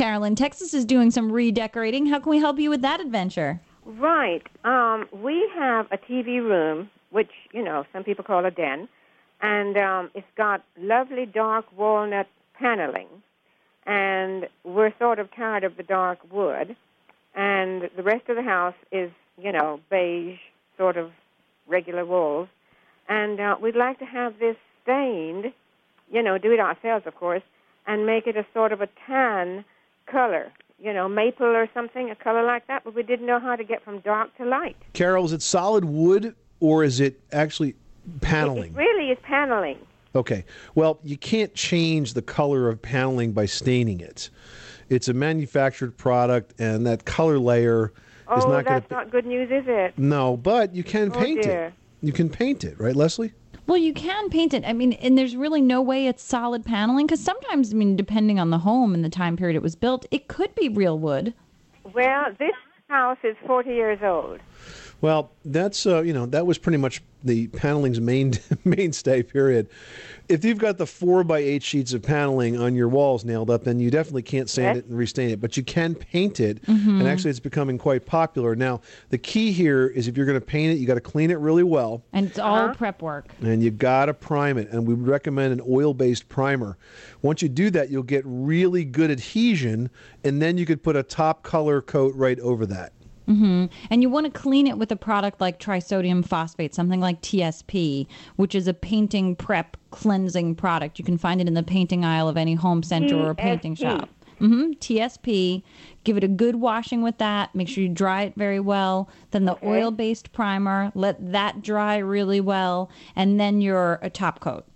Carolyn, Texas is doing some redecorating. How can we help you with that adventure? Right. We have a TV room, which, some people call a den, and it's got lovely dark walnut paneling, and we're sort of tired of the dark wood, and the rest of the house is, beige, sort of regular walls, and we'd like to have this stained, do it ourselves, of course, and make it a sort of a tan color, maple or something, a color like that, but we didn't know how to get from dark to light. Carol, is it solid wood or is it actually paneling? It really is paneling. Okay. Well, you can't change the color of paneling by staining it. It's a manufactured product, and that color layer is not going to... Oh, that's not good news, is it? No, but you can paint it. You can paint it, right, Leslie? Well, you can paint it. I mean, and there's really no way it's solid paneling, because sometimes, depending on the home and the time period it was built, it could be real wood. Well, this house is 40 years old. Well, that's, that was pretty much the paneling's mainstay, period. If you've got the 4x8 sheets of paneling on your walls nailed up, then you definitely can't sand it and restain it. But you can paint it, and actually it's becoming quite popular. Now, the key here is if you're going to paint it, you got to clean it really well. And it's all prep work. And you got to prime it, and we would recommend an oil-based primer. Once you do that, you'll get really good adhesion, and then you could put a top color coat right over that. And you want to clean it with a product like trisodium phosphate, something like TSP, which is a painting prep cleansing product. You can find it in the painting aisle of any home center or painting shop. TSP. Give it a good washing with that. Make sure you dry it very well. Then the oil-based primer. Let that dry really well. And then your top coat.